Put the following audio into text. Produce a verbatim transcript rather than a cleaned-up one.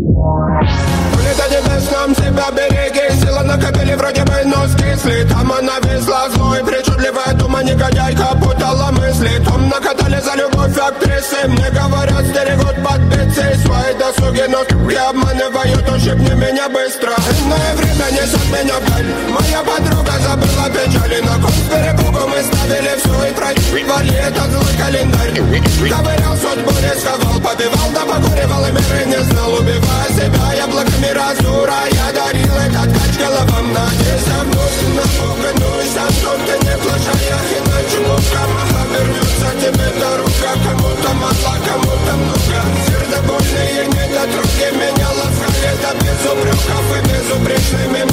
Улетай небесном, себя береги. Сила на капеле вроде бы нос кисли. Там она весла злой, причудливая дума, негодяйка путала мысли. Том накатали за любовь актрисы. Мне говорят, стерегут подпицы. Свои досуги, но я обманывают, ущипни меня быстро. Иное время несет меня вдаль. Моя подруга забыла печали. На ком с перепугу мы ставили все и проигрывали этот злой календарь. Ковырял судьбу, рисковал, побивал, да покуривал и меры не знал. Убивая себя яблоками разура, я дарил этот кач головам. Надеюсь, вновь напуганусь, а тут ты не плохая, иначе мукам обернется тебе дорога. Кому-то мало, кому-то много. Сердце больные недотроги меня ласкали, да без упреков и безупречными